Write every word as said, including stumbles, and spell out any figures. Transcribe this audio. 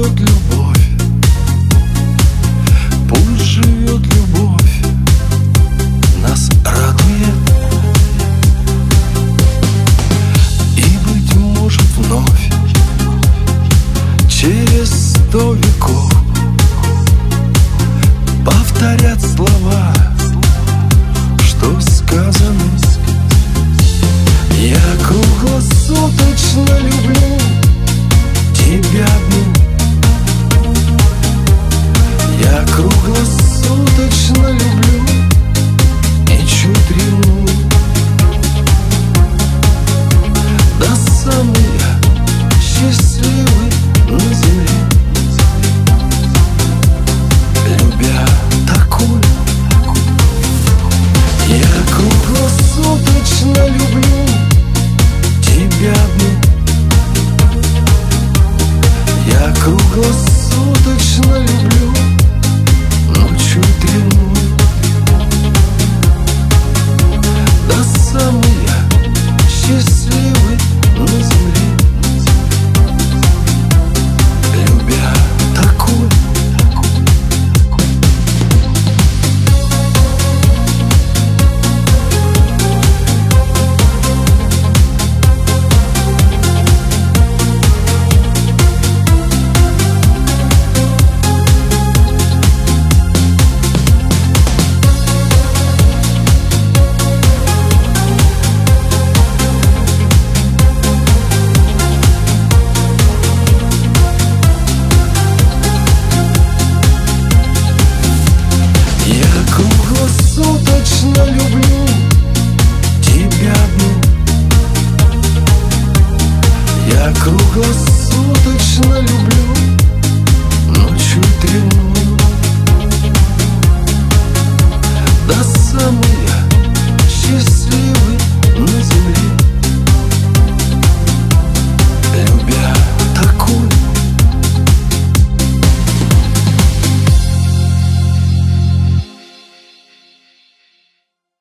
живет любовь, пусть живет любовь, нас радует. И, быть может, вновь через сто веков повторят слова, что сказаны. Я круглосуточно люблю тебя одну. Я круглосуточно люблю и чуть ревную. Да самый я счастливый на земле, любя такую. Я круглосуточно люблю тебя одну. Я круглосуточно люблю, но чуть ревную. Да самый я счастливый на земле, любя такую. Круглосуточно люблю тебя одну. Я круглосуточно люблю, но чуть ревную. Да самый я счастливый на земле,